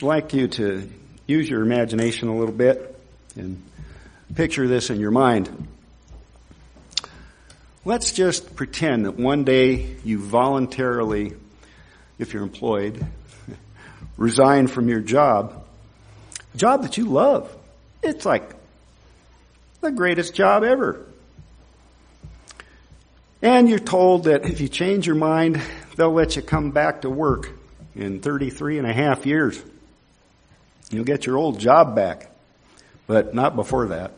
I'd like you to use your imagination a little bit and picture this in your mind. Let's just pretend that one day you voluntarily, if you're employed, resign from your job, a job that you love. It's like the greatest job ever. And you're told that if you change your mind, they'll let you come back to work in 33 and a half years. You'll get your old job back, but not before that.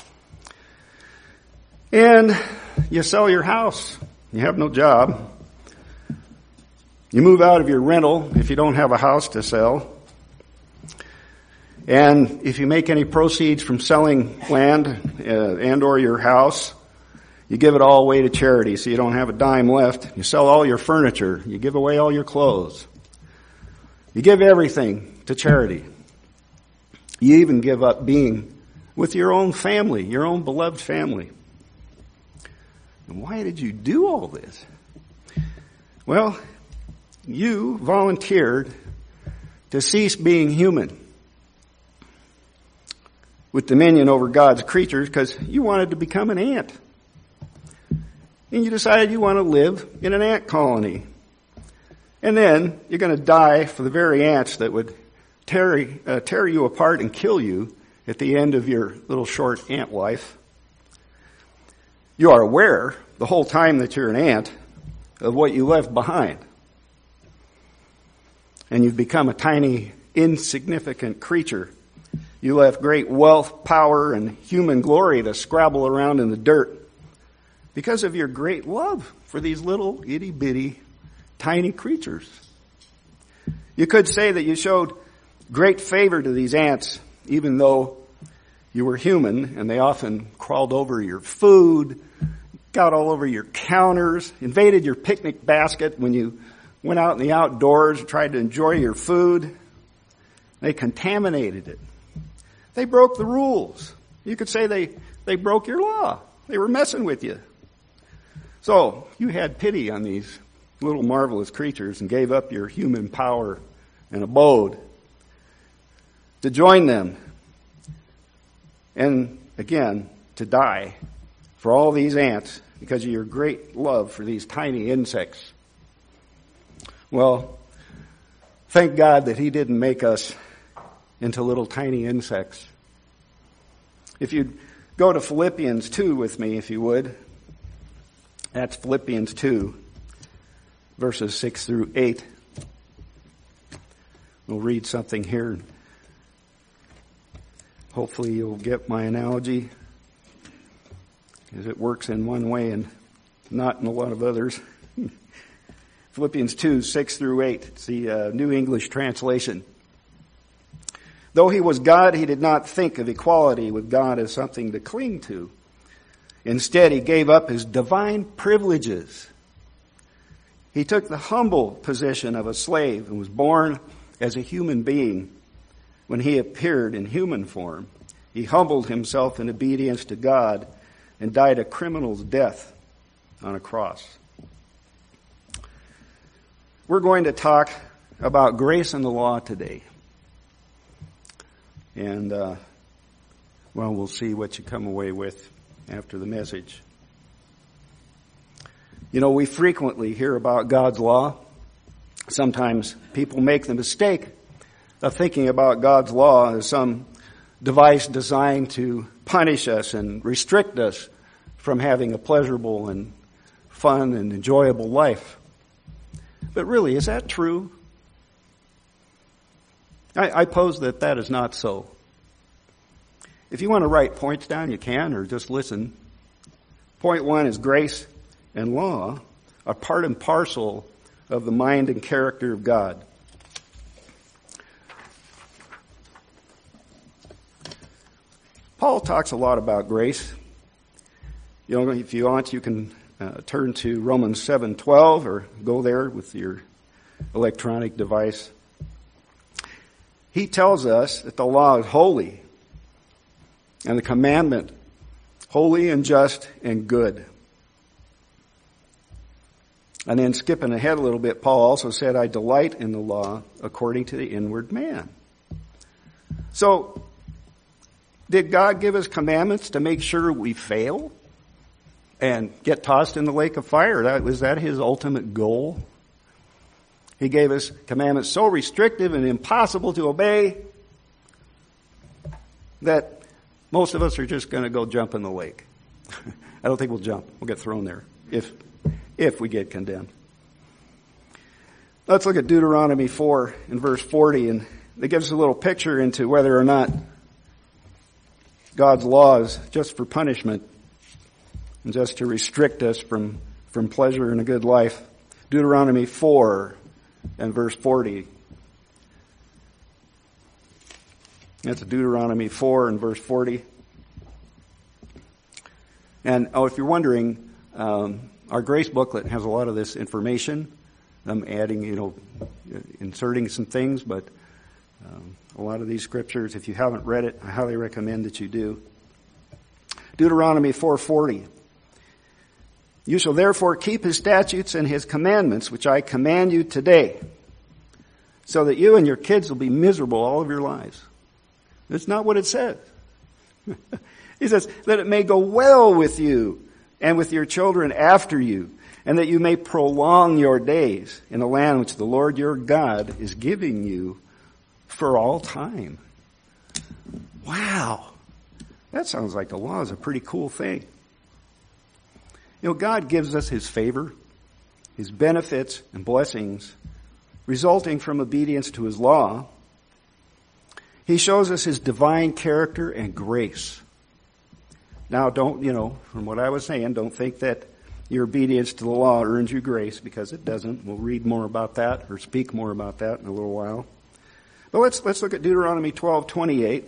And you sell your house. You have no job. You move out of your rental if you don't have a house to sell. And if you make any proceeds from selling land and or your house, you give it all away to charity so you don't have a dime left. You sell all your furniture. You give away all your clothes. You give everything to charity. You even give up being with your own family, your own beloved family. And why did you do all this? Well, you volunteered to cease being human with dominion over God's creatures because you wanted to become an ant. And you decided you want to live in an ant colony. And then you're going to die for the very ants that would tear you apart and kill you at the end of your little short ant life. You are aware the whole time that you're an ant of what you left behind. And you've become a tiny, insignificant creature. You left great wealth, power, and human glory to scrabble around in the dirt because of your great love for these little itty-bitty, tiny creatures. You could say that you showed great favor to these ants, even though you were human, and they often crawled over your food, got all over your counters, invaded your picnic basket when you went out in the outdoors and tried to enjoy your food. They contaminated it. They broke the rules. You could say they broke your law. They were messing with you. So you had pity on these little marvelous creatures and gave up your human power and abode to join them. And again, to die for all these ants because of your great love for these tiny insects. Well, thank God that He didn't make us into little tiny insects. If you'd go to Philippians 2 with me, if you would. That's Philippians 2, verses 6 through 8. We'll read something here. Hopefully you'll get my analogy, as it works in one way and not in a lot of others. Philippians 2, 6 through 8. It's the New English translation. Though He was God, He did not think of equality with God as something to cling to. Instead, He gave up His divine privileges. He took the humble position of a slave and was born as a human being. When He appeared in human form, He humbled Himself in obedience to God and died a criminal's death on a cross. We're going to talk about grace and the law today. And, we'll see what you come away with after the message. You know, we frequently hear about God's law. Sometimes people make the mistake of thinking about God's law as some device designed to punish us and restrict us from having a pleasurable and fun and enjoyable life. But really, is that true? I pose that is not so. If you want to write points down, you can, or just listen. Point 1 is grace and law are part and parcel of the mind and character of God. Paul talks a lot about grace. You know, if you want, you can turn to Romans 7:12 or go there with your electronic device. He tells us that the law is holy and the commandment holy and just and good. And then skipping ahead a little bit, Paul also said, I delight in the law according to the inward man. So, did God give us commandments to make sure we fail and get tossed in the lake of fire? Was that his ultimate goal? He gave us commandments so restrictive and impossible to obey that most of us are just going to go jump in the lake. I don't think we'll jump. We'll get thrown there if we get condemned. Let's look at Deuteronomy 4 and verse 40, and it gives us a little picture into whether or not God's law is just for punishment and just to restrict us from pleasure and a good life. Deuteronomy 4 and verse 40. That's Deuteronomy 4 and verse 40. And, if you're wondering, our grace booklet has a lot of this information. I'm adding, inserting some things, but a lot of these scriptures, if you haven't read it, I highly recommend that you do. Deuteronomy 4:40. You shall therefore keep his statutes and his commandments, which I command you today, so that you and your kids will be miserable all of your lives. That's not what it says. He says, that it may go well with you and with your children after you, and that you may prolong your days in the land which the Lord your God is giving you for all time. Wow. That sounds like the law is a pretty cool thing. God gives us his favor, his benefits and blessings resulting from obedience to his law. He shows us his divine character and grace. Now don't, from what I was saying, don't think that your obedience to the law earns you grace, because it doesn't. We'll read more about that or speak more about that in a little while. But let's look at Deuteronomy 12:28.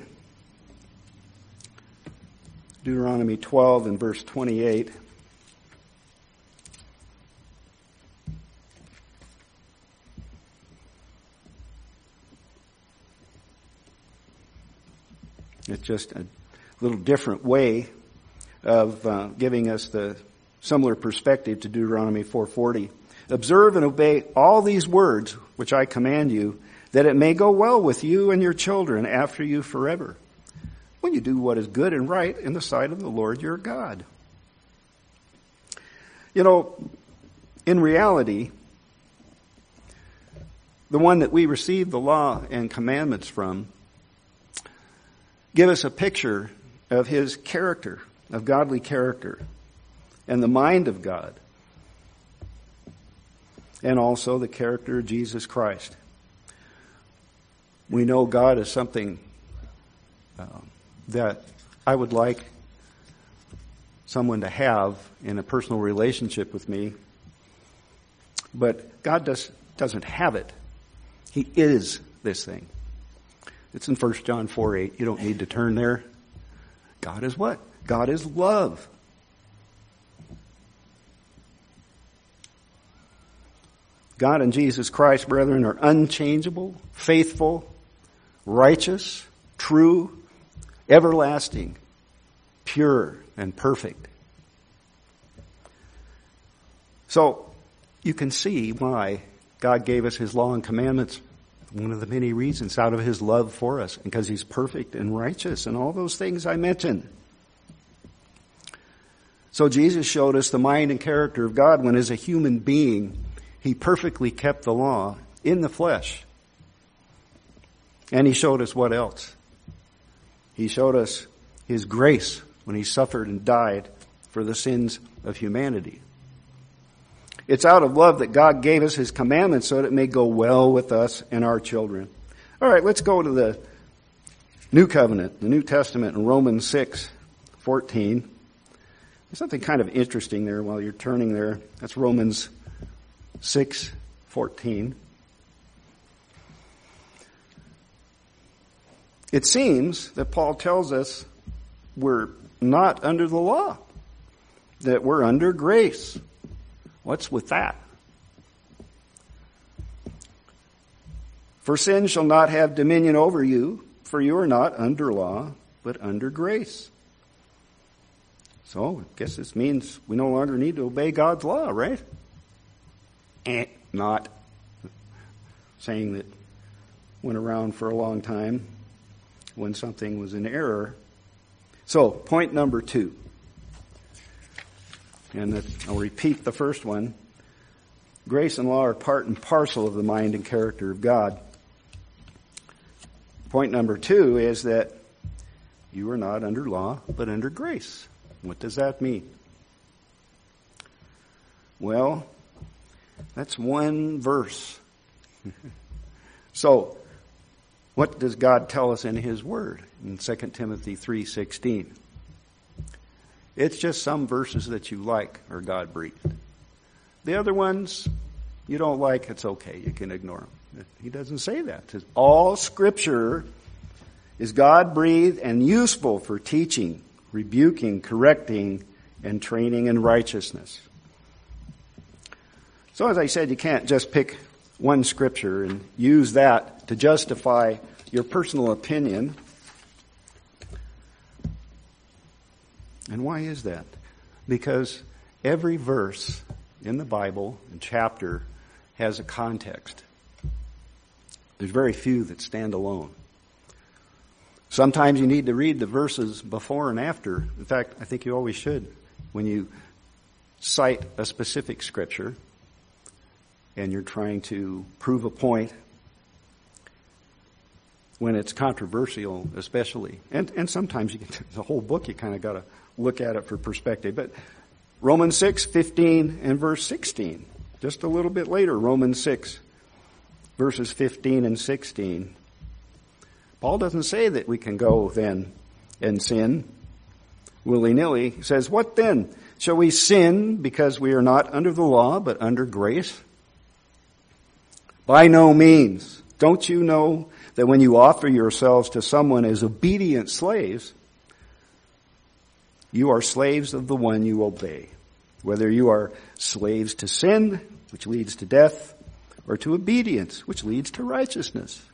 Deuteronomy 12 and verse 28. It's just a little different way of giving us the similar perspective to Deuteronomy 4:40. Observe and obey all these words which I command you, that it may go well with you and your children after you forever, when you do what is good and right in the sight of the Lord your God. In reality, the one that we receive the law and commandments from give us a picture of his character, of godly character, and the mind of God, and also the character of Jesus Christ. We know God is something that I would like someone to have in a personal relationship with me, but God doesn't have it. He is this thing. It's in 1 John 4:8. You don't need to turn there. God is what? God is love. God and Jesus Christ, brethren, are unchangeable, faithful, righteous, true, everlasting, pure, and perfect. So, you can see why God gave us his law and commandments. One of the many reasons, out of his love for us, because he's perfect and righteous and all those things I mentioned. So Jesus showed us the mind and character of God when, as a human being, he perfectly kept the law in the flesh. And he showed us what else? He showed us his grace when he suffered and died for the sins of humanity. It's out of love that God gave us his commandments so that it may go well with us and our children. All right, let's go to the New Covenant, the New Testament, in Romans 6:14. There's something kind of interesting there while you're turning there. That's Romans 6:14. It seems that Paul tells us we're not under the law, that we're under grace. What's with that? For sin shall not have dominion over you, for you are not under law, but under grace. So, I guess this means we no longer need to obey God's law, right? Not saying that went around for a long time. when something was in error. So, point number 2. And I'll repeat the first one. Grace and law are part and parcel of the mind and character of God. Point number 2 is that you are not under law, but under grace. What does that mean? Well, that's one verse. So, what does God tell us in His Word in 2 Timothy 3:16? It's just some verses that you like are God-breathed. The other ones you don't like, it's okay. You can ignore them. He doesn't say that. He says, all Scripture is God-breathed and useful for teaching, rebuking, correcting, and training in righteousness. So as I said, you can't just pick one Scripture and use that to justify your personal opinion. And why is that? Because every verse in the Bible and chapter has a context. There's very few that stand alone. Sometimes you need to read the verses before and after. In fact, I think you always should when you cite a specific Scripture and you're trying to prove a point, when it's controversial especially. And sometimes you get the whole book, you kind of got to look at it for perspective. But Romans 6:15 and verse 16. Just a little bit later, Romans 6, verses 15 and 16. Paul doesn't say that we can go then and sin willy-nilly. He says, what then? Shall we sin because we are not under the law but under grace? By no means. Don't you know that when you offer yourselves to someone as obedient slaves, you are slaves of the one you obey, whether you are slaves to sin, which leads to death, or to obedience, which leads to righteousness.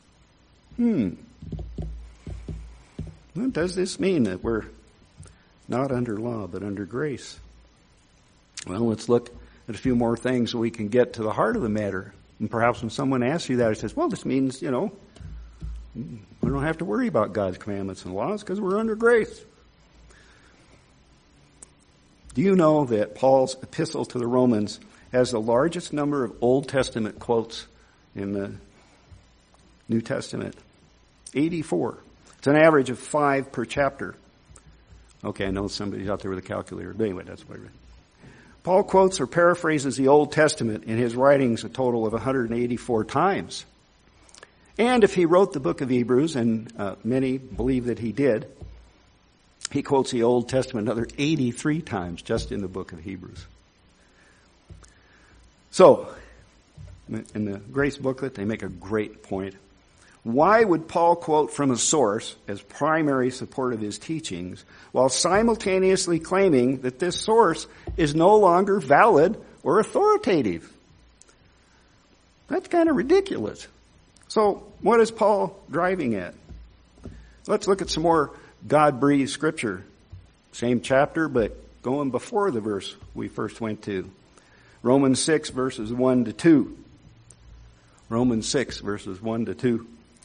What does this mean that we're not under law, but under grace? Well, let's look at a few more things so we can get to the heart of the matter. And perhaps when someone asks you that, it says, well, this means, we don't have to worry about God's commandments and laws because we're under grace. Do you know that Paul's epistle to the Romans has the largest number of Old Testament quotes in the New Testament? 84. It's an average of 5 per chapter. Okay, I know somebody's out there with a calculator, but anyway, that's what I read. Paul quotes or paraphrases the Old Testament in his writings a total of 184 times. And if he wrote the book of Hebrews, and many believe that he did, he quotes the Old Testament another 83 times just in the book of Hebrews. So, in the Grace booklet, they make a great point. Why would Paul quote from a source as primary support of his teachings while simultaneously claiming that this source is no longer valid or authoritative? That's kind of ridiculous. So, what is Paul driving at? Let's look at some more God-breathed Scripture. Same chapter, but going before the verse we first went to. Romans 6, verses 1 to 2. Romans 6, verses 1 to 2.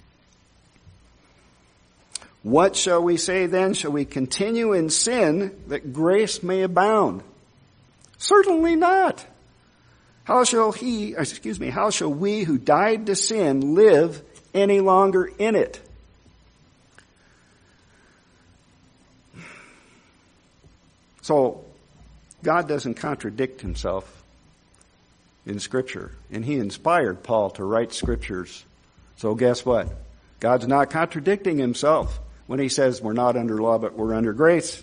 What shall we say then? Shall we continue in sin that grace may abound? Certainly not. How shall we who died to sin live any longer in it? So, God doesn't contradict himself in Scripture. And he inspired Paul to write Scriptures. So guess what? God's not contradicting himself when he says we're not under law, but we're under grace.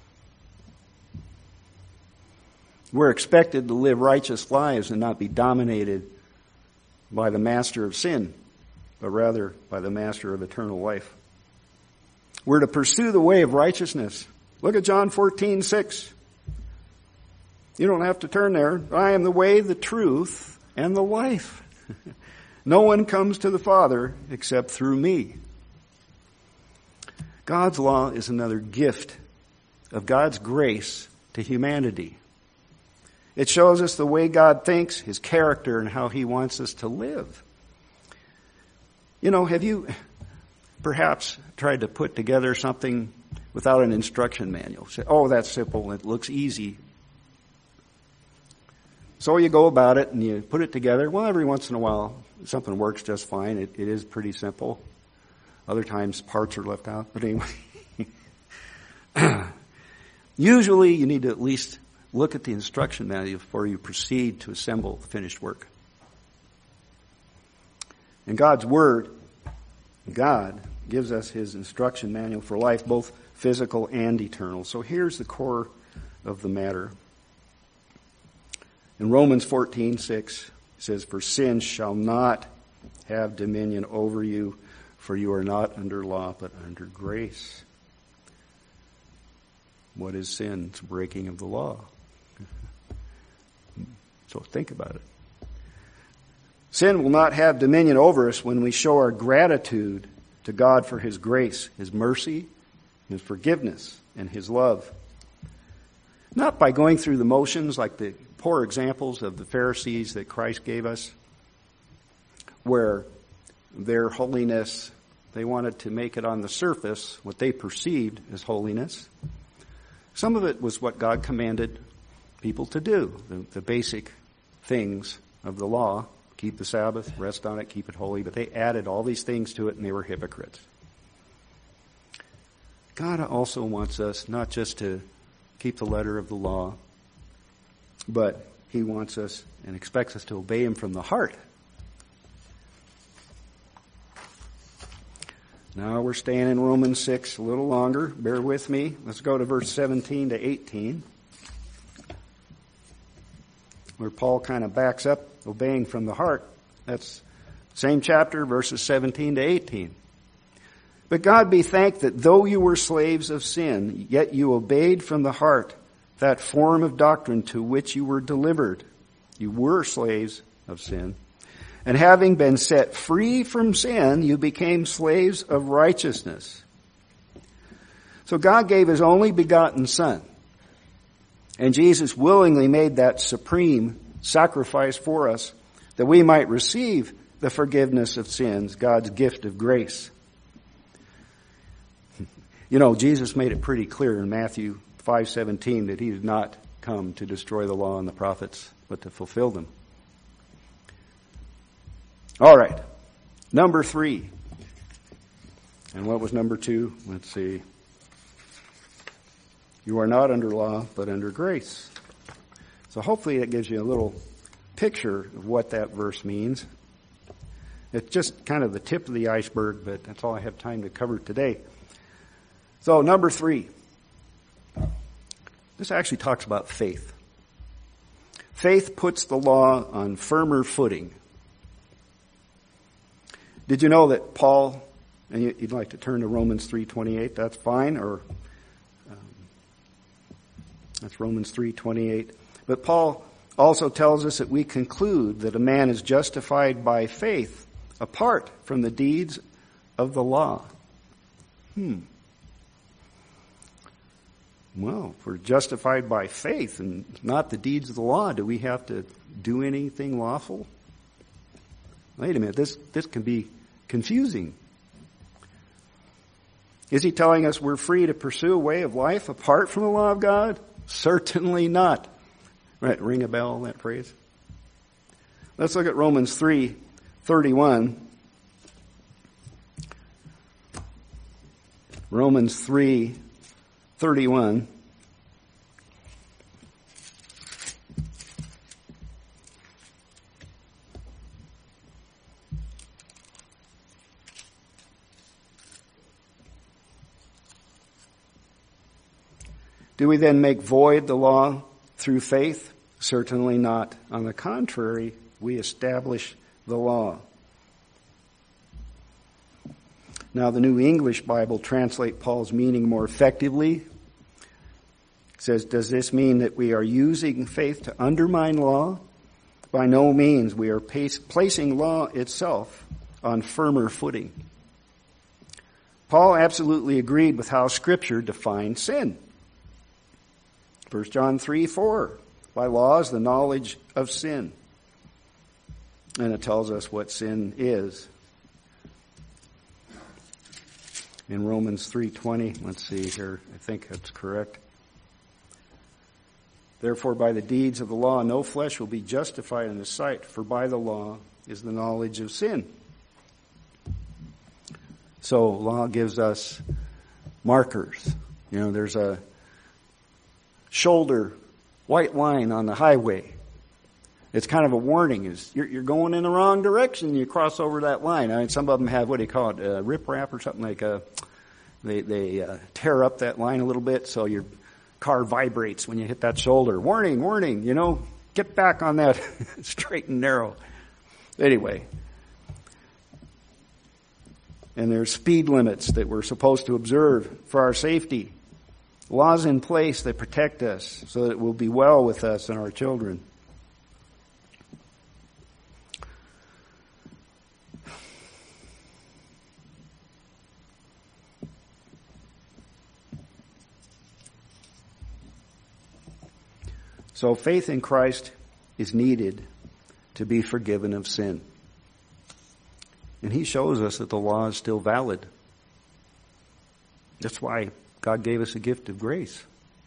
We're expected to live righteous lives and not be dominated by the master of sin, but rather by the master of eternal life. We're to pursue the way of righteousness. Look at John 14:6. You don't have to turn there. I am the way, the truth, and the life. No one comes to the Father except through me. God's law is another gift of God's grace to humanity. It shows us the way God thinks, his character, and how he wants us to live. perhaps tried to put together something without an instruction manual. Say, oh, that's simple. It looks easy. So you go about it and you put it together. Well, every once in a while, something works just fine. It is pretty simple. Other times, parts are left out. But anyway, usually you need to at least look at the instruction manual before you proceed to assemble the finished work. In God's Word, God gives us His instruction manual for life, both physical and eternal. So here's the core of the matter. In Romans 14:6, it says, "For sin shall not have dominion over you, for you are not under law, but under grace." What is sin? It's breaking of the law. So think about it. Sin will not have dominion over us when we show our gratitude to God for His grace, His mercy, His forgiveness, and His love. Not by going through the motions like the poor examples of the Pharisees that Christ gave us, where their holiness, they wanted to make it on the surface, what they perceived as holiness. Some of it was what God commanded people to do, the basic things of the law. Keep the Sabbath, rest on it, keep it holy. But they added all these things to it, and they were hypocrites. God also wants us not just to keep the letter of the law, but He wants us and expects us to obey Him from the heart. Now we're staying in Romans 6 a little longer. Bear with me. Let's go to verse 17 to 18, where Paul kind of backs up obeying from the heart. That's same chapter, verses 17 to 18. "But God be thanked that though you were slaves of sin, yet you obeyed from the heart that form of doctrine to which you were delivered." You were slaves of sin. "And having been set free from sin, you became slaves of righteousness." So God gave His only begotten Son. And Jesus willingly made that supreme sacrifice for us that we might receive the forgiveness of sins, God's gift of grace. You know, Jesus made it pretty clear in Matthew 5:17 that He did not come to destroy the law and the prophets, but to fulfill them. All right. Number 3. And what was number 2? Let's see. You are not under law, but under grace. So hopefully that gives you a little picture of what that verse means. It's just kind of the tip of the iceberg, but that's all I have time to cover today. So number 3. This actually talks about faith. Faith puts the law on firmer footing. Did you know that Paul, and you'd like to turn to Romans 3:28, that's fine, or that's Romans 3:28. But Paul also tells us that we conclude that a man is justified by faith apart from the deeds of the law. Well, if we're justified by faith and not the deeds of the law, do we have to do anything lawful? Wait a minute, this can be confusing. Is he telling us we're free to pursue a way of life apart from the law of God? Certainly not. Right, ring a bell, that phrase. Let's look at Romans 3:31. Romans 3:31. Do we then make void the law through faith? Certainly not. On the contrary, we establish the law. Now, the New English Bible translates Paul's meaning more effectively. It says, does this mean that we are using faith to undermine law? By no means. We are placing law itself on firmer footing. Paul absolutely agreed with how Scripture defines sin. 1 John 3:4, by law is the knowledge of sin. And it tells us what sin is. in Romans 3:20. Let's see here. I think that's correct. Therefore, by the deeds of the law, no flesh will be justified in his sight, for by the law is the knowledge of sin. So, law gives us markers. There's a shoulder white line on the highway. It's kind of a warning. You're going in the wrong direction. You cross over that line. I mean, some of them have, what do you call it, a rip wrap or something like they tear up that line a little bit so your car vibrates when you hit that shoulder. Warning, warning, get back on that straight and narrow. Anyway. And there's speed limits that we're supposed to observe for our safety. Laws in place that protect us so that it will be well with us and our children. So faith in Christ is needed to be forgiven of sin. And he shows us that the law is still valid. That's why God gave us a gift of grace.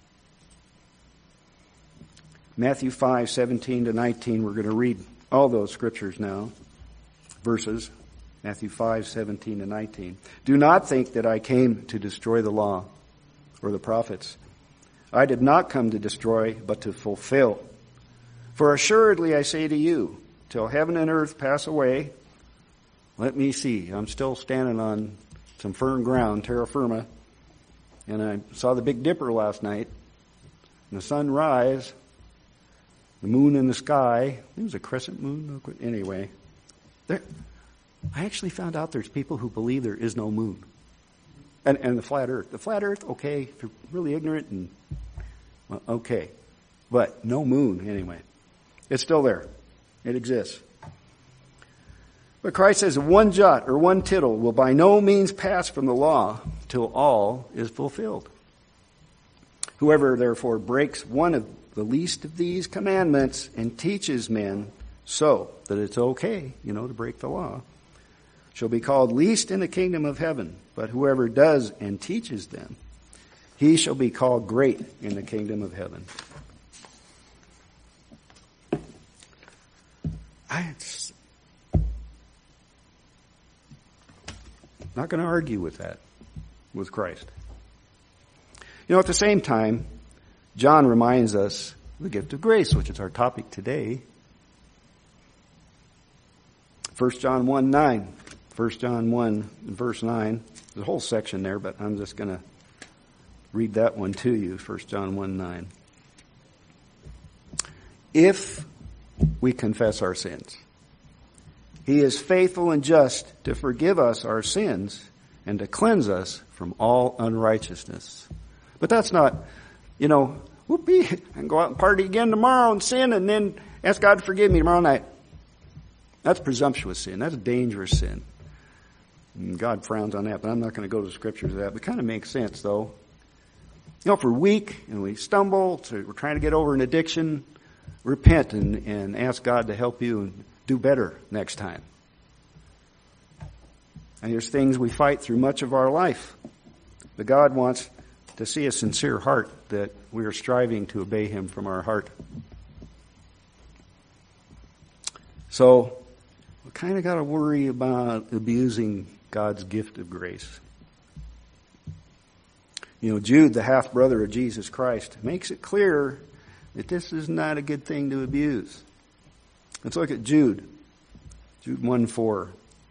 Matthew 5:17-19, we're going to read all those scriptures now. Verses, Matthew 5:17-19. Do not think that I came to destroy the law or the prophets. I did not come to destroy, but to fulfill. For assuredly I say to you, till heaven and earth pass away, let me see, I'm still standing on some firm ground, terra firma, and I saw the Big Dipper last night, and the sun rise, the moon in the sky. It was a crescent moon. Anyway, I actually found out there's people who believe there is no moon. And the flat earth. The flat earth, okay, if you're really ignorant, and well, okay. But no moon, anyway. It's still there. It exists. But Christ says one jot or one tittle will by no means pass from the law till all is fulfilled. Whoever therefore breaks one of the least of these commandments and teaches men so that it's okay, to break the law, shall be called least in the kingdom of heaven. But whoever does and teaches them, he shall be called great in the kingdom of heaven. I'm not going to argue with that, with Christ. At the same time, John reminds us of the gift of grace, which is our topic today. 1 John 1:9. 1 John 1, verse 9. There's a whole section there, but I'm just going to read that one to you. 1 John 1:9. If we confess our sins, he is faithful and just to forgive us our sins and to cleanse us from all unrighteousness. But that's not, whoopee, I can go out and party again tomorrow and sin and then ask God to forgive me tomorrow night. That's presumptuous sin. That's a dangerous sin. And God frowns on that, but I'm not going to go to the scriptures of that. But it kind of makes sense, though. If we're weak and we stumble, we're trying to get over an addiction, repent and ask God to help you and do better next time. And there's things we fight through much of our life. But God wants to see a sincere heart, that we are striving to obey him from our heart. So, we kind of got to worry about abusing God's gift of grace. Jude, the half-brother of Jesus Christ, makes it clear that this is not a good thing to abuse. Let's look at Jude. Jude 1:4.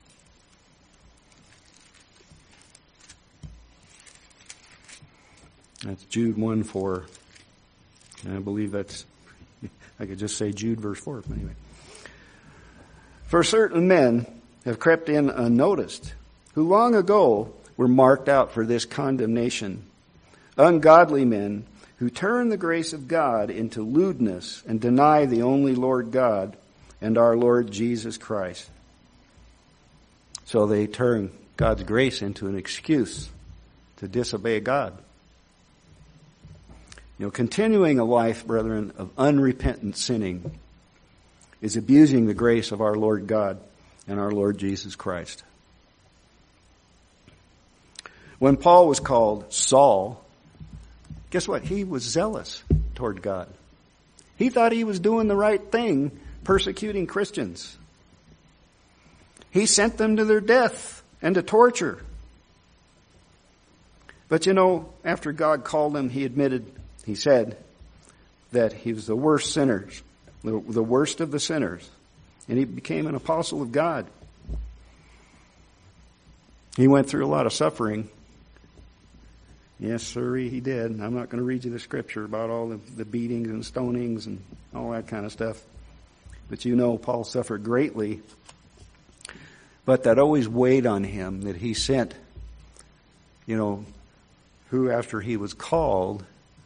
That's Jude 1:4. And I believe that's, I could just say Jude verse 4. But anyway. For certain men have crept in unnoticed, who long ago were marked out for this condemnation. Ungodly men who turn the grace of God into lewdness and deny the only Lord God and our Lord Jesus Christ. So they turn God's grace into an excuse to disobey God. Continuing a life, brethren, of unrepentant sinning is abusing the grace of our Lord God and our Lord Jesus Christ. When Paul was called Saul, guess what? He was zealous toward God. He thought he was doing the right thing, persecuting Christians. He sent them to their death and to torture. But after God called him, he said that he was the worst sinners, the worst of the sinners. And he became an apostle of God. He went through a lot of suffering. Yes, sir, he did. I'm not going to read you the scripture about all the beatings and stonings and all that kind of stuff. But Paul suffered greatly. But that always weighed on him that he sent, who after he was called,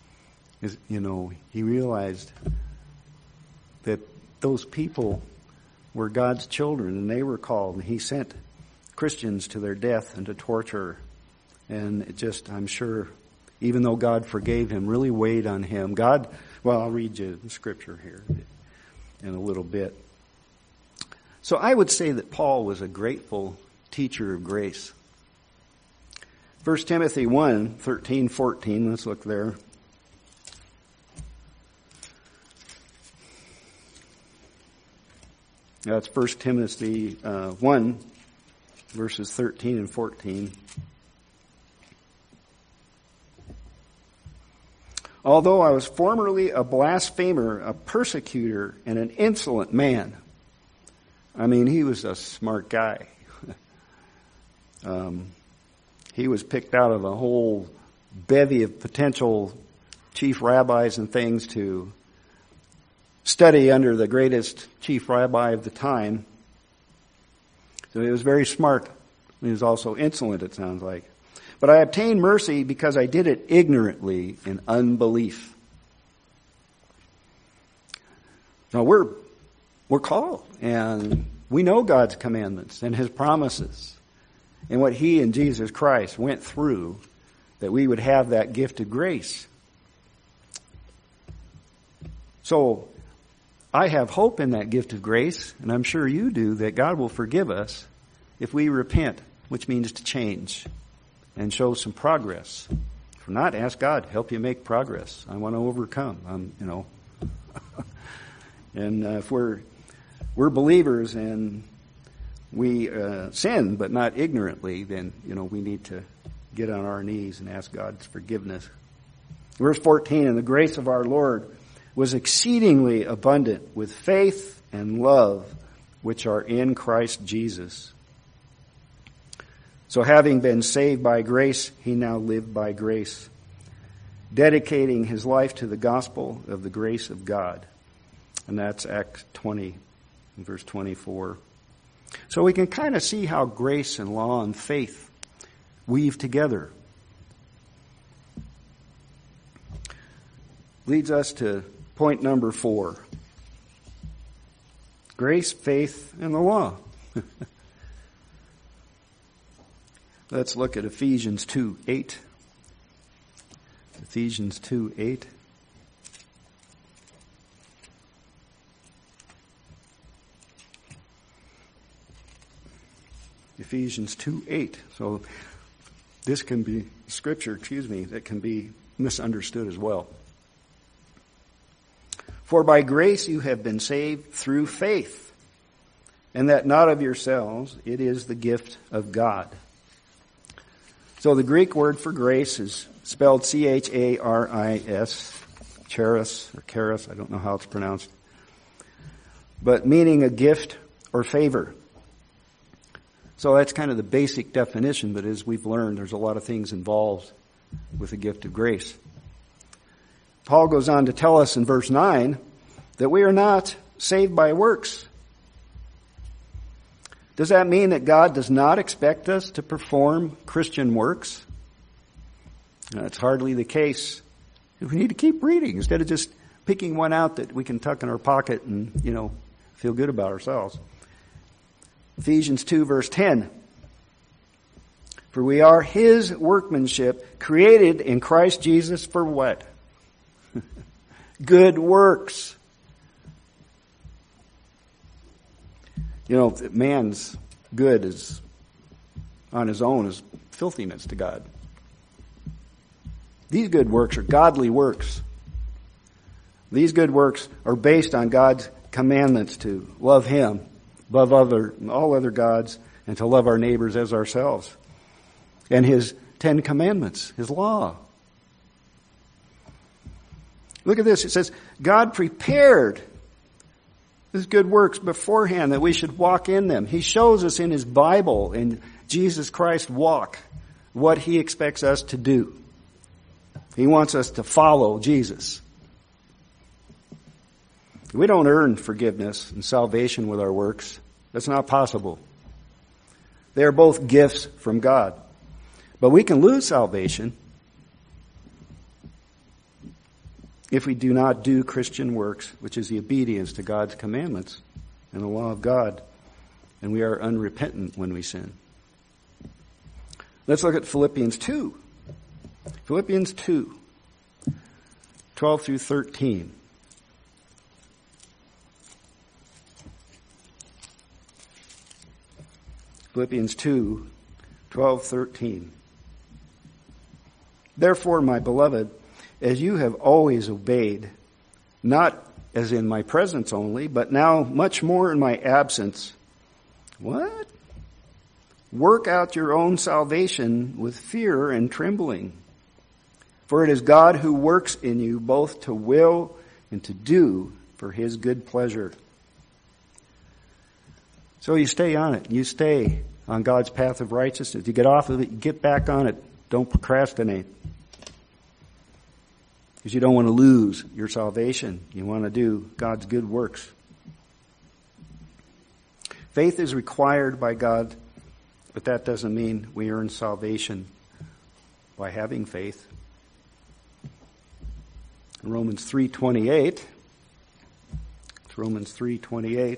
he realized that those people were God's children and they were called. And he sent Christians to their death and to torture. And it just, I'm sure, even though God forgave him, really weighed on him. I'll read you the scripture here in a little bit. So I would say that Paul was a grateful teacher of grace. 1 Timothy 1, 13, 14, let's look there. That's 1 Timothy 1, verses 13 and 14. Although I was formerly a blasphemer, a persecutor, and an insolent man. I mean, he was a smart guy. He was picked out of a whole bevy of potential chief rabbis and things to study under the greatest chief rabbi of the time. So he was very smart. He was also insolent, it sounds like. But I obtained mercy because I did it ignorantly in unbelief. Now we're called, and we know God's commandments and His promises and what He and Jesus Christ went through that we would have that gift of grace. So I have hope in that gift of grace, and I'm sure you do, that God will forgive us if we repent, which means to change and show some progress. If not, ask God, help you make progress. I want to overcome. And if we're believers and we sin, but not ignorantly, then, we need to get on our knees and ask God's forgiveness. Verse 14, and the grace of our Lord was exceedingly abundant with faith and love, which are in Christ Jesus. So having been saved by grace, he now lived by grace, dedicating his life to the gospel of the grace of God. And that's Acts 20, verse 24. So we can kind of see how grace and law and faith weave together. Leads us to point number 4. Grace, faith, and the law. Let's look at Ephesians 2:8. Ephesians 2:8. Ephesians 2:8. So this can be scripture, that can be misunderstood as well. For by grace you have been saved through faith, and that not of yourselves, it is the gift of God. So the Greek word for grace is spelled charis, charis, I don't know how it's pronounced, but meaning a gift or favor. So that's kind of the basic definition, but as we've learned, there's a lot of things involved with the gift of grace. Paul goes on to tell us in verse 9 that we are not saved by works. Does that mean that God does not expect us to perform Christian works? That's hardly the case. We need to keep reading instead of just picking one out that we can tuck in our pocket and, feel good about ourselves. Ephesians 2 verse 10. For we are His workmanship, created in Christ Jesus for what? Good works. Man's good is on his own is filthiness to God. These good works are godly works. These good works are based on God's commandments to love Him above all other gods and to love our neighbors as ourselves. And His 10 commandments, His law. Look at this. It says, God prepared His good works beforehand that we should walk in them. He shows us in His Bible, in Jesus Christ's walk, what He expects us to do. He wants us to follow Jesus. We don't earn forgiveness and salvation with our works. That's not possible. They are both gifts from God. But we can lose salvation if we do not do Christian works, which is the obedience to God's commandments and the law of God, and we are unrepentant when we sin. Let's look at Philippians 2. Philippians 2, 12 through 13. Philippians 2, 12, 13. Therefore, my beloved, as you have always obeyed, not as in my presence only, but now much more in my absence. What? Work out your own salvation with fear and trembling. For it is God who works in you both to will and to do for His good pleasure. So you stay on it. You stay on God's path of righteousness. You get off of it, you get back on it. Don't procrastinate. Because you don't want to lose your salvation. You want to do God's good works. Faith is required by God, but that doesn't mean we earn salvation by having faith. In Romans 3:28, it's Romans 3:28.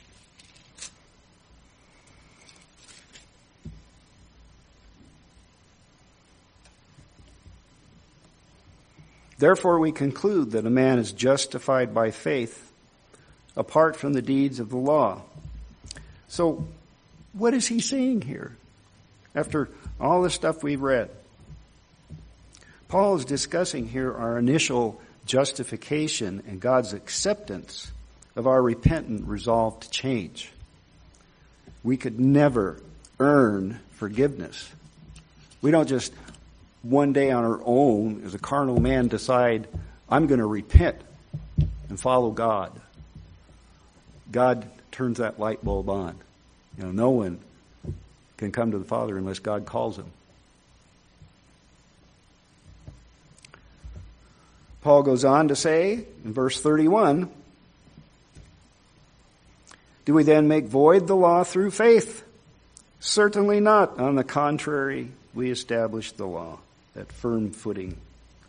Therefore we conclude that a man is justified by faith apart from the deeds of the law. So, what is he saying here? After all the stuff we've read, Paul is discussing here our initial justification and God's acceptance of our repentant resolve to change. We could never earn forgiveness. We don't just one day on our own, as a carnal man, decide, I'm going to repent and follow God. God turns that light bulb on. No one can come to the Father unless God calls him. Paul goes on to say in verse 31, do we then make void the law through faith? Certainly not. On the contrary, we establish the law, that firm footing.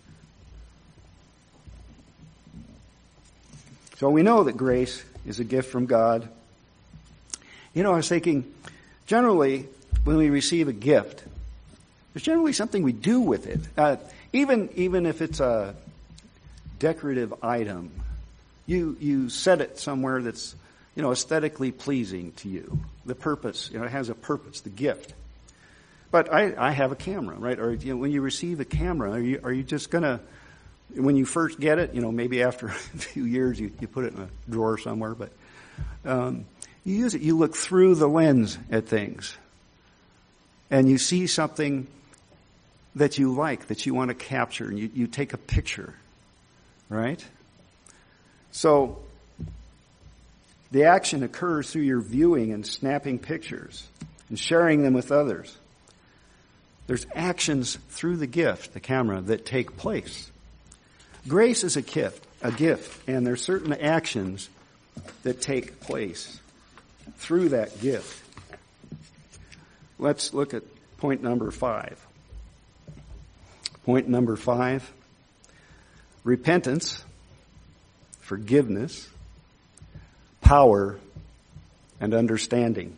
So we know that grace is a gift from God. I was thinking, generally, when we receive a gift, there's generally something we do with it. Even if it's a decorative item, you set it somewhere that's, aesthetically pleasing to you. The purpose, it has a purpose, the gift. But I have a camera, right? Or when you receive a camera, are you just gonna, when you first get it, maybe after a few years you put it in a drawer somewhere, but you use it. You look through the lens at things, and you see something that you like, that you want to capture, and you take a picture, right? So the action occurs through your viewing and snapping pictures and sharing them with others. There's actions through the gift, the camera, that take place. Grace is a gift, and there's certain actions that take place through that gift. Let's look at point number 5. Point number 5, repentance, forgiveness, power, and understanding.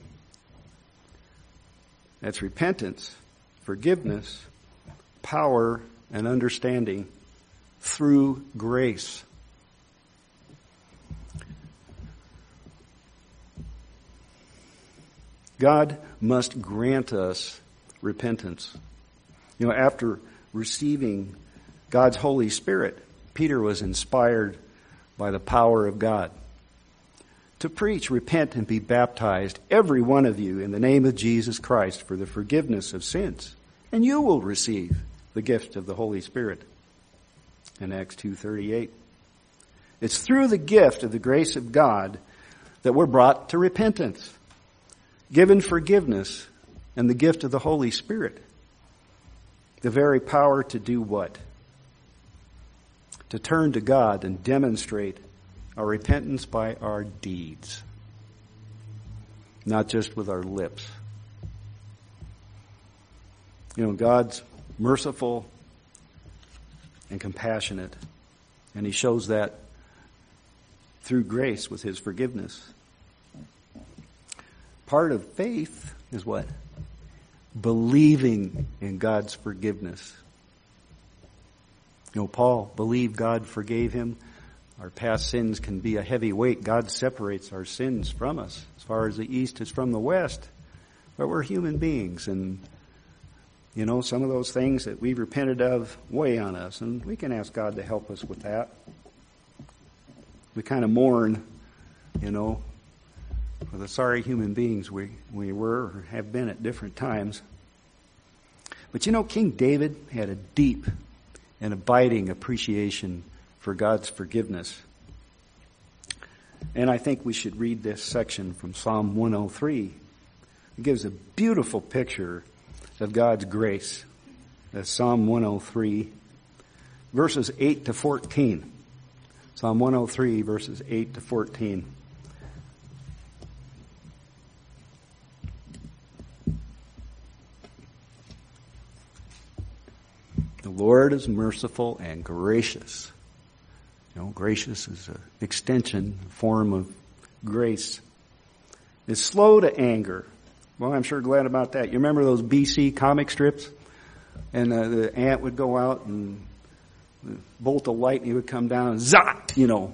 That's repentance, forgiveness, power, and understanding through grace. God must grant us repentance. After receiving God's Holy Spirit. Peter was inspired by the power of God to preach, repent, and be baptized, every one of you, in the name of Jesus Christ for the forgiveness of sins, and you will receive the gift of the Holy Spirit. In Acts 2:38. It's through the gift of the grace of God that we're brought to repentance, given forgiveness, and the gift of the Holy Spirit. The very power to do what? To turn to God and demonstrate our repentance by our deeds, not just with our lips. You know, God's merciful and compassionate, and He shows that through grace with His forgiveness. Part of faith is what? Believing in God's forgiveness. You know, Paul believed God forgave him. Our past sins can be a heavy weight. God separates our sins from us as far as the east is from the west. But we're human beings, and you know, some of those things that we've repented of weigh on us, and we can ask God to help us with that. We kind of mourn, you know, for the sorry human beings we were or have been at different times. But you know, King David had a deep and abiding appreciation for God's forgiveness. And I think we should read this section from Psalm 103. It gives a beautiful picture of God's grace. That's Psalm 103, verses 8 to 14. Psalm 103, verses 8 to 14. The Lord is merciful and gracious. You know, gracious is an extension, form of grace. Is slow to anger. Well, I'm sure glad about that. You remember those BC comic strips? And the ant would go out and the bolt of lightning would come down and zot, you know.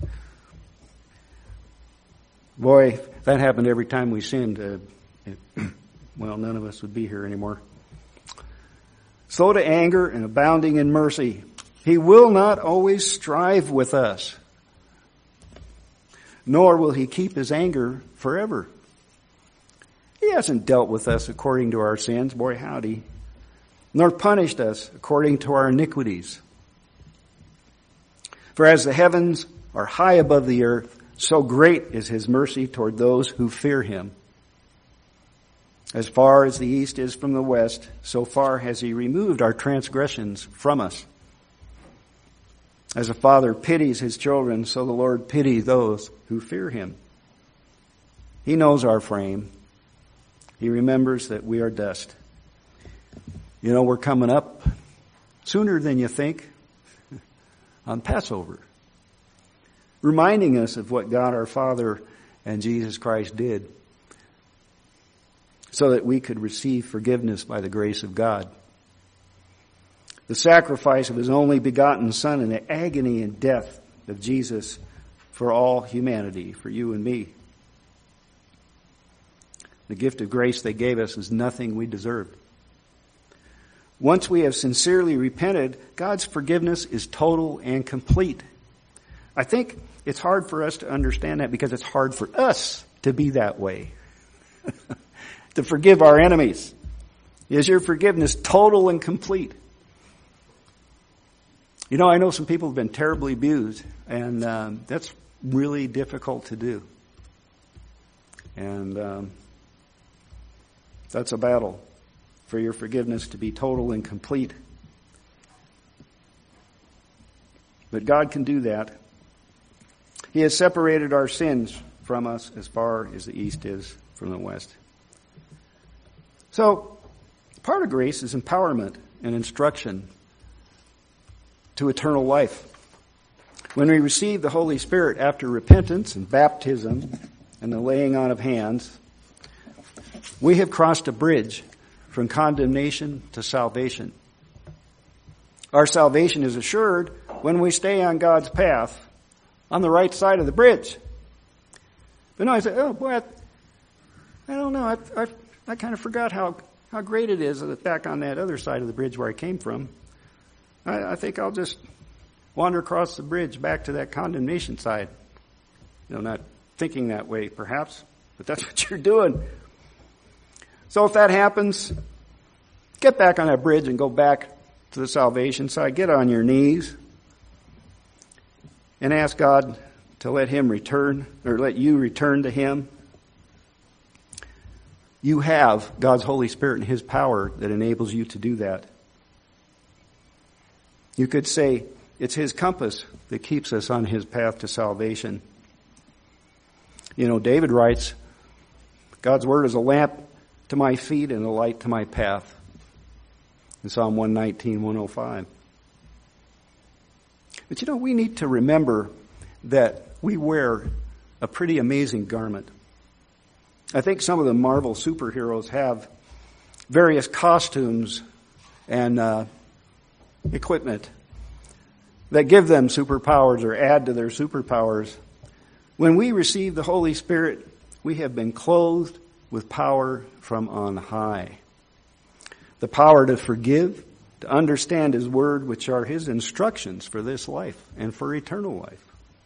Boy, if that happened every time we sinned, well, none of us would be here anymore. Slow to anger and abounding in mercy. He will not always strive with us, nor will He keep His anger forever. He hasn't dealt with us according to our sins, boy howdy, nor punished us according to our iniquities. For as the heavens are high above the earth, so great is His mercy toward those who fear Him. As far as the east is from the west, so far has He removed our transgressions from us. As a father pities his children, so the Lord pities those who fear Him. He knows our frame. He remembers that we are dust. You know, we're coming up sooner than you think on Passover, reminding us of what God our Father and Jesus Christ did so that we could receive forgiveness by the grace of God. The sacrifice of His only begotten Son and the agony and death of Jesus for all humanity, for you and me. The gift of grace they gave us is nothing we deserved. Once we have sincerely repented, God's forgiveness is total and complete. I think it's hard for us to understand that because it's hard for us to be that way. To forgive our enemies. Is your forgiveness total and complete? You know, I know some people have been terribly abused, and that's really difficult to do. And that's a battle for your forgiveness to be total and complete. But God can do that. He has separated our sins from us as far as the east is from the west. So, part of grace is empowerment and instruction to eternal life. When we receive the Holy Spirit after repentance and baptism and the laying on of hands, we have crossed a bridge from condemnation to salvation. Our salvation is assured when we stay on God's path on the right side of the bridge. But no, I say, oh boy, I don't know. I kind of forgot how great it is back on that other side of the bridge where I came from. I think I'll just wander across the bridge back to that condemnation side. Not thinking that way, perhaps, but that's what you're doing. So if that happens, get back on that bridge and go back to the salvation side. Get on your knees and ask God to let Him return, or let you return to Him. You have God's Holy Spirit and His power that enables you to do that. You could say it's His compass that keeps us on His path to salvation. David writes, God's Word is a lamp to my feet and a light to my path. In Psalm 119, 105. But we need to remember that we wear a pretty amazing garment. I think some of the Marvel superheroes have various costumes and equipment that give them superpowers or add to their superpowers. When we receive the Holy Spirit, we have been clothed with power from on high. The power to forgive, to understand His Word, which are His instructions for this life and for eternal life.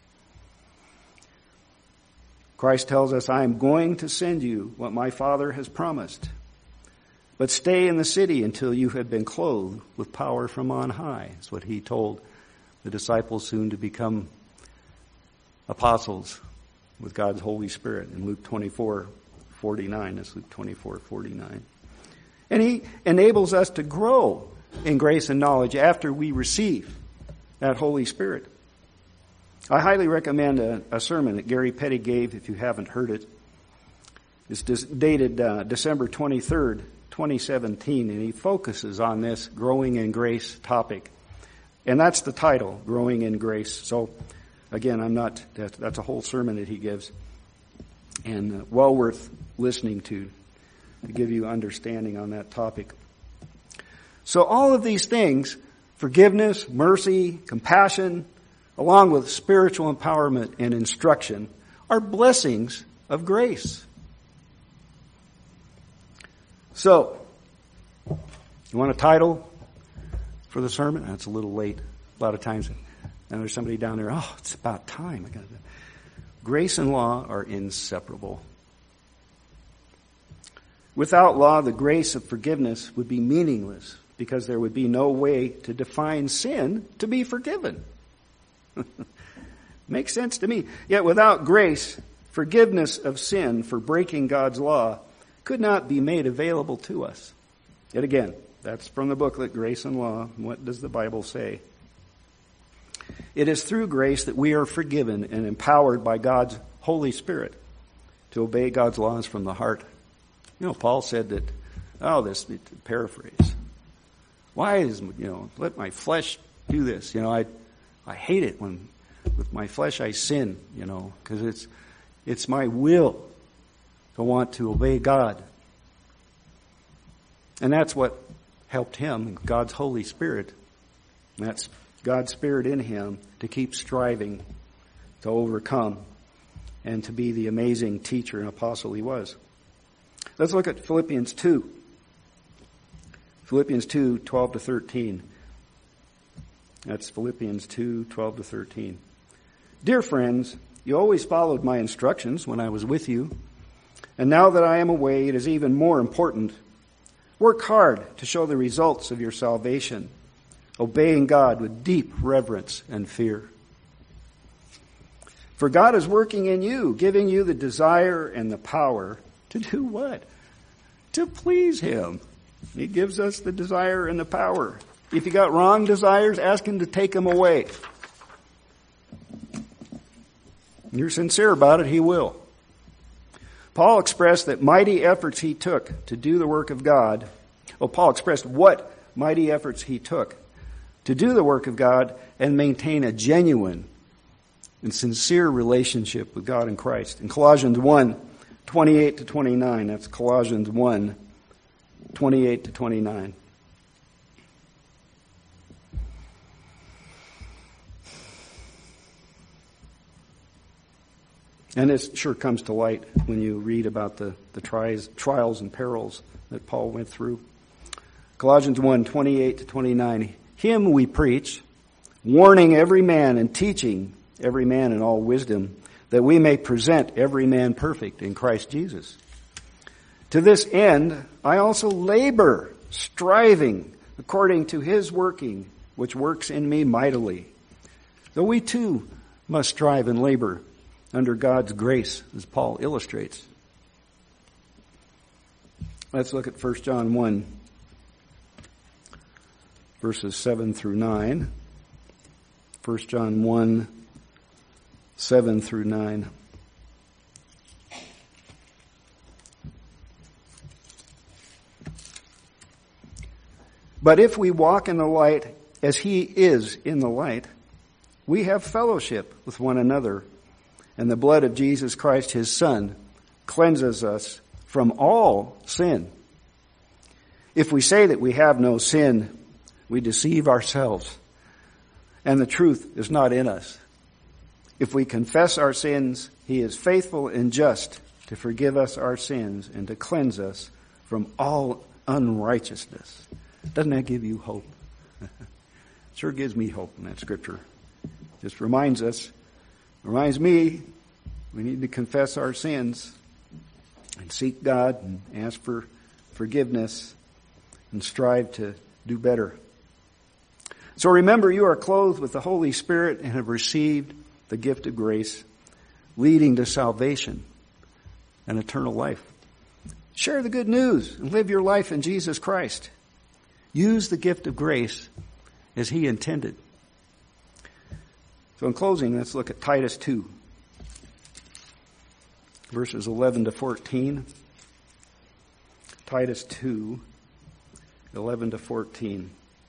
Christ tells us, I am going to send you what my Father has promised. But stay in the city until you have been clothed with power from on high. That's what He told the disciples soon to become apostles with God's Holy Spirit in Luke 24:49. That's Luke 24:49. And He enables us to grow in grace and knowledge after we receive that Holy Spirit. I highly recommend a sermon that Gary Petty gave, if you haven't heard it. It's dated December 23rd, 2017, and he focuses on this growing in grace topic. And that's the title, Growing in Grace. So, again, that's a whole sermon that he gives, and well worth listening to give you understanding on that topic. So all of these things, forgiveness, mercy, compassion, along with spiritual empowerment and instruction, are blessings of grace. So, you want a title for the sermon? That's a little late. A lot of times, and there's somebody down there, it's about time. Grace and law are inseparable. Without law, the grace of forgiveness would be meaningless because there would be no way to define sin to be forgiven. Makes sense to me. Yet without grace, forgiveness of sin for breaking God's law could not be made available to us. Yet again, that's from the booklet, Grace and Law. What does the Bible say? It is through grace that we are forgiven and empowered by God's Holy Spirit to obey God's laws from the heart. Paul said that, paraphrase. Why is, let my flesh do this? I hate it when with my flesh I sin, because it's my will to want to obey God. And that's what helped him, God's Holy Spirit. That's God's Spirit in him to keep striving to overcome and to be the amazing teacher and apostle he was. Let's look at Philippians 2. Philippians 2, 12 to 13. That's Philippians 2, 12 to 13. Dear friends, you always followed my instructions when I was with you, and now that I am away, it is even more important. Work hard to show the results of your salvation, obeying God with deep reverence and fear. For God is working in you, giving you the desire and the power to do what? To please Him. He gives us the desire and the power. If you got wrong desires, ask Him to take them away. If you're sincere about it, He will. Paul expressed that mighty efforts he took to do the work of God. Paul expressed what mighty efforts he took to do the work of God and maintain a genuine and sincere relationship with God in Christ. In Colossians 1, 28 to 29, that's Colossians 1, 28 to 29. And this sure comes to light when you read about the trials and perils that Paul went through. Colossians 1, 28 to 29, Him we preach, warning every man and teaching every man in all wisdom, that we may present every man perfect in Christ Jesus. To this end, I also labor, striving according to His working, which works in me mightily. Though we too must strive and labor under God's grace, as Paul illustrates. Let's look at 1 John 1, verses 7 through 9. 1 John 1, 7 through 9. But if we walk in the light as He is in the light, we have fellowship with one another, and the blood of Jesus Christ, His Son, cleanses us from all sin. If we say that we have no sin, we deceive ourselves, and the truth is not in us. If we confess our sins, He is faithful and just to forgive us our sins and to cleanse us from all unrighteousness. Doesn't that give you hope? Sure gives me hope in that scripture. Just reminds me, we need to confess our sins and seek God and ask for forgiveness and strive to do better. So remember, you are clothed with the Holy Spirit and have received the gift of grace, leading to salvation and eternal life. Share the good news and live your life in Jesus Christ. Use the gift of grace as He intended. So in closing, let's look at Titus 2, verses 11 to 14. Titus 2, 11 to 14.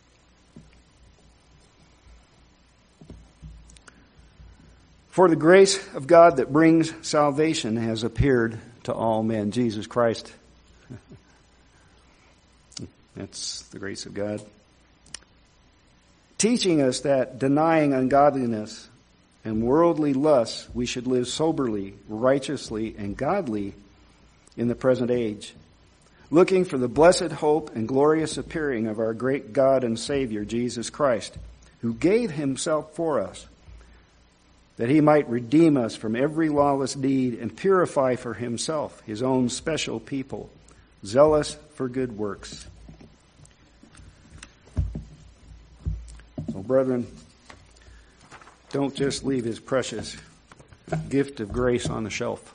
For the grace of God that brings salvation has appeared to all men. Jesus Christ. That's the grace of God. Teaching us that denying ungodliness and worldly lusts, we should live soberly, righteously, and godly in the present age, looking for the blessed hope and glorious appearing of our great God and Savior, Jesus Christ, who gave Himself for us, that He might redeem us from every lawless deed and purify for Himself His own special people, zealous for good works. So, brethren, don't just leave His precious gift of grace on the shelf.